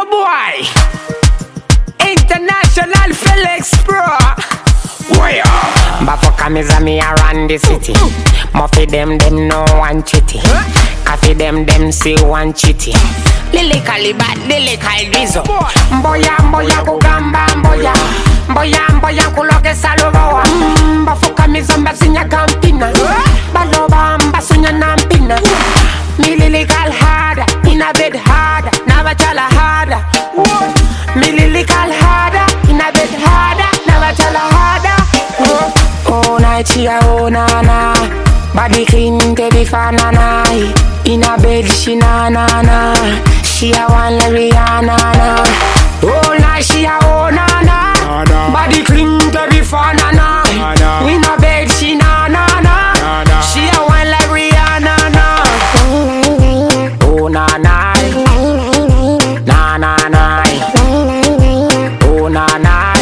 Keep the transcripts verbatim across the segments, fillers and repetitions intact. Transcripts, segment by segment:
your boy, International Felix Pro. Where? Bafuka me za me around the city. Muffy them them no one chitty. Coffee them them see one chitty. Lily Calibat, Lily Calvizo. Mboya mboya kugamba mboya. Mboya mboya kuloke salova. Bafuka me zamba sinya campina. Baloba mbasunya nampina. Me Lily Cal harder, in a bed harder. Never chala harder. Me Lily Cal harder, in a bed harder. Never chala harder. Oh night chia oh na na. Body clean te be fanana. In a bed she na na na. She a one Rihanna na. Oh night she a oh na na. Body clean te be fanana. In a bed she na na na. She a one like Rihanna na. Oh na na. Na na na. Oh na na.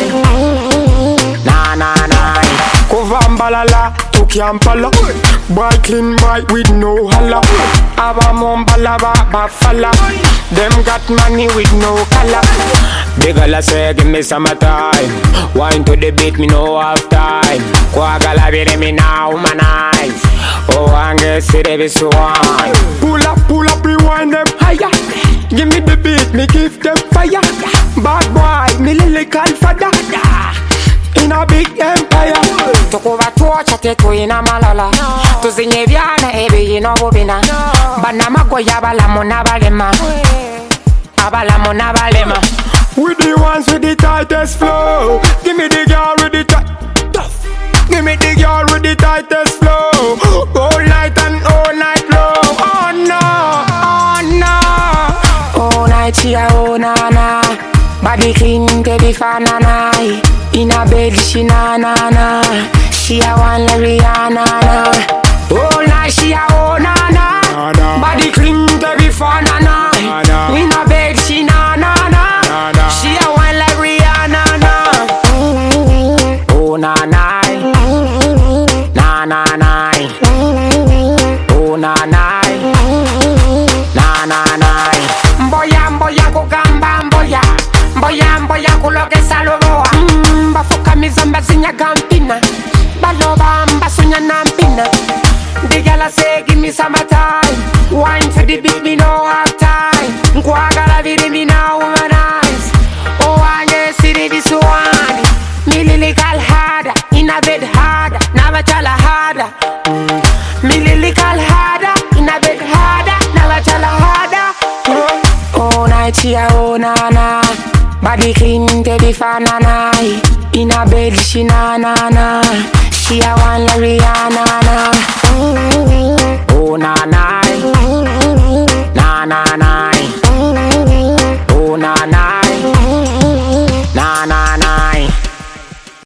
Na na na. Kovambalala, Tokiampala. Boy clean boy with no holla. Aba mombala ba bafala. Them got money with no color. Big gala say give me some time. Wine to the beat me no have time. Kwa gala vire me now man eyes. Oh ange see the be so wine. Pull up, pull up, rewind them higher. Give me the beat, me give them fire. Bad boy, me Lily Cal father. In a big empire. Tukuva tuocha tetu ina malala. Tuzinye vyana ebi ino bubina. Bana magoya balamo na balema. Abalamo na balema. We the ones with the tightest flow. Give me the girl with the tight. Give me the girl with the tightest flow. All night and all night long. Oh no, oh no. Oh night chia oh na na. Body clean te be fanana. In a bed she na na na. She a one Rihanna na. Oh night she a oh na na. Body clean te be fanana. In a bed she na na na. She a one like Rihanna na. Oh na na. Na na na. Oh na na. Na na na. Mboya mboya kugamba mboya. Mboya mboya kuloke saloboa. Bafuka mizamba sinya campina. Baloba mbasunya nampina. The gala say give me some time. Wine for the beat me no have time. Nkwa gala viri me now womanize. Oh anye city this one. Me Lily Cal harder, in a bed harder. Never chala harder. Me Lily Cal harder, in a bed harder. Never chala harder. Oh night chia oh na na. Body clean te be fanana. In a bed she na na na. She a one Rihanna na. Oh na na. Na na na. Oh na na.